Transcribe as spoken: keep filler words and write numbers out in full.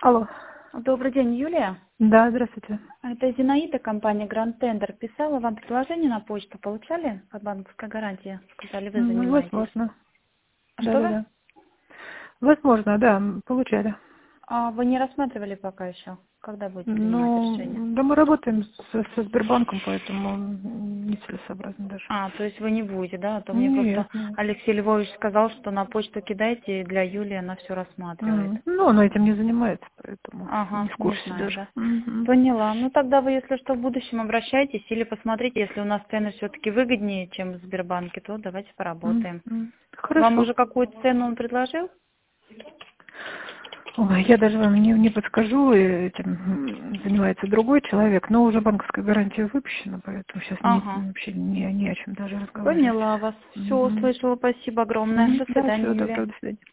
Алло. Добрый день, Юлия. Да, здравствуйте. Это Зинаида, компания Grand Tender. Писала вам предложение на почту. Получали под банковской гарантией? Сказали, вы М, занимаетесь. Возможно. А Да, что да, вы? да. Возможно, да, м, получали. А вы не рассматривали пока еще? Когда будете принимать решение? Ну, да мы работаем со, со Сбербанком, поэтому м, нецелесообразно даже. А, то есть вы не будете, да? А то мне просто Нет, нет. Алексей Львович сказал, что на почту кидайте, и для Юлии она все рассматривает. М, Ну, он этим не занимается, поэтому не Ага, в не курсе знаю, даже. да. Мгм. Поняла. Ну тогда вы, если что, в будущем обращайтесь или посмотрите, если у нас цены все-таки выгоднее, чем в Сбербанке, то давайте М, поработаем. м. Вам Хорошо. уже какую-то цену он предложил? Ой, я даже вам не, не подскажу, э, этим м, занимается другой человек, но уже банковская гарантия выпущена, поэтому сейчас не, Ага. вообще ни, ни о чем даже разговаривать. Поняла вас. Все Мгм. услышала. Спасибо огромное. Мгм. До Да, свидания, всего Юлия. доброго, до свидания.